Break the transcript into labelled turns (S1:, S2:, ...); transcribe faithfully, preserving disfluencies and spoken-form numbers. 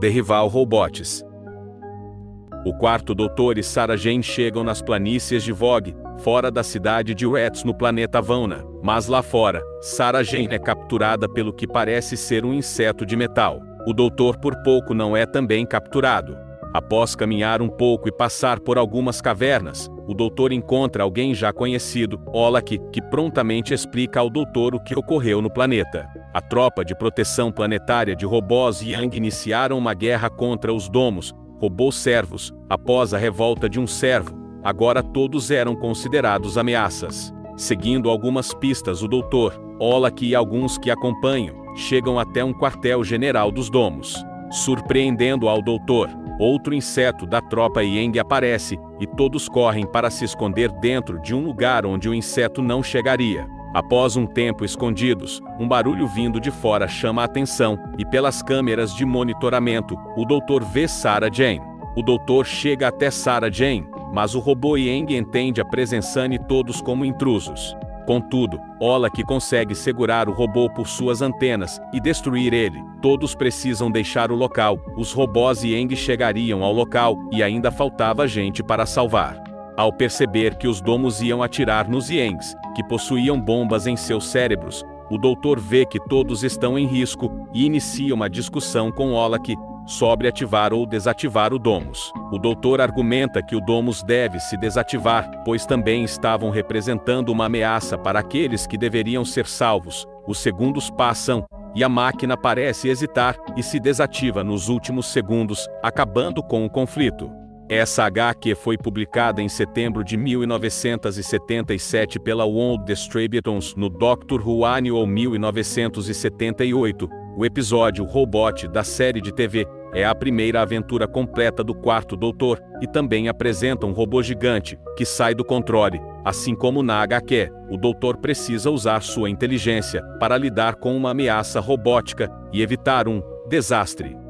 S1: The Rival Robots. O quarto doutor e Sarah Jane chegam nas planícies de Vogue, fora da cidade de Wretz no planeta Vauna, mas lá fora, Sarah Jane é capturada pelo que parece ser um inseto de metal. O doutor por pouco não é também capturado. Após caminhar um pouco e passar por algumas cavernas, o doutor encontra alguém já conhecido, Olak, que prontamente explica ao doutor o que ocorreu no planeta. A tropa de proteção planetária de robôs Yang iniciaram uma guerra contra os Domos, robôs servos, após a revolta de um servo. Agora todos eram considerados ameaças. Seguindo algumas pistas, o doutor, Olak e alguns que acompanham, chegam até um quartel-general dos Domos. Surpreendendo ao doutor, outro inseto da tropa Yang aparece, e todos correm para se esconder dentro de um lugar onde o inseto não chegaria. Após um tempo escondidos, um barulho vindo de fora chama a atenção, e pelas câmeras de monitoramento, o doutor vê Sarah Jane. O doutor chega até Sarah Jane, mas o robô Yang entende a presença de todos como intrusos. Contudo, Olak consegue segurar o robô por suas antenas e destruir ele. Todos precisam deixar o local. Os robôs Yang chegariam ao local e ainda faltava gente para salvar. Ao perceber que os Domos iam atirar nos Yangs, que possuíam bombas em seus cérebros, o doutor vê que todos estão em risco e inicia uma discussão com Olak sobre ativar ou desativar o Domus. O doutor argumenta que o Domus deve se desativar, pois também estavam representando uma ameaça para aqueles que deveriam ser salvos. Os segundos passam, e a máquina parece hesitar e se desativa nos últimos segundos, acabando com o conflito. Essa agá quê foi publicada em setembro de mil novecentos e setenta e sete pela World Distributors no Doctor Who Annual mil novecentos e setenta e oito. O episódio Robot da série de T V é a primeira aventura completa do quarto doutor e também apresenta um robô gigante que sai do controle. Assim como na agá quê, o doutor precisa usar sua inteligência para lidar com uma ameaça robótica e evitar um desastre.